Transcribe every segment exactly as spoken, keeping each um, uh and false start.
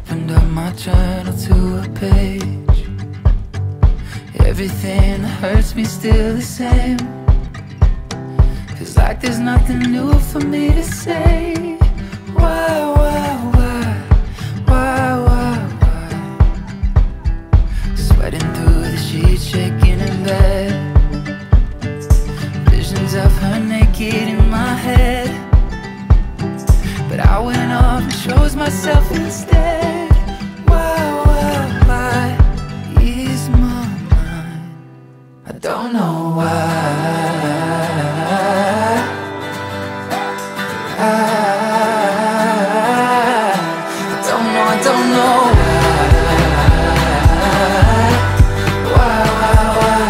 Opened up my journal to a page. Everything that hurts me still the same. Feels like there's nothing new for me to say. Why, why, why, why, why, why? Sweating through the sheets, shaking in bed. Visions of her naked in my head. But I went off and chose myself instead. Why, why, why ease my mind? I don't know why. I, I don't know, I don't know why. Why, why, why?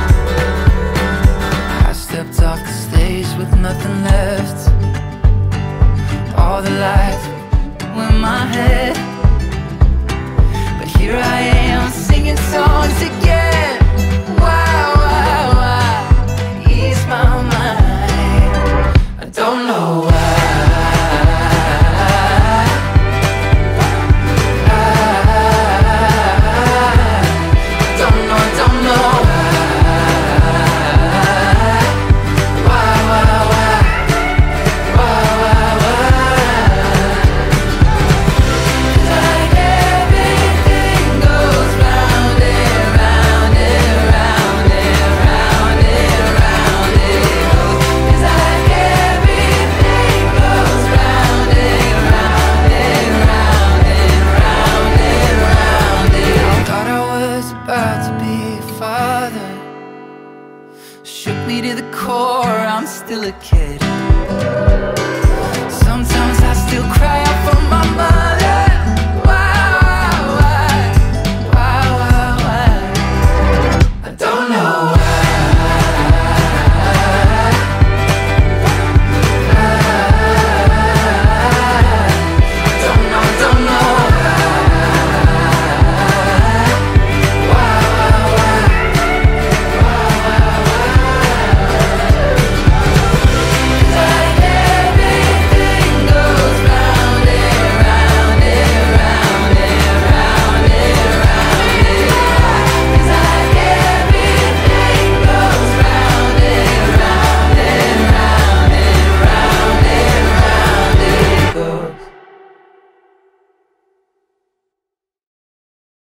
I stepped off the stage with nothing left. All the lights were in my head, but here I am singing songs again. Why, why, why ease my mind? I don't know why. Shook me to the core, I'm still a kid.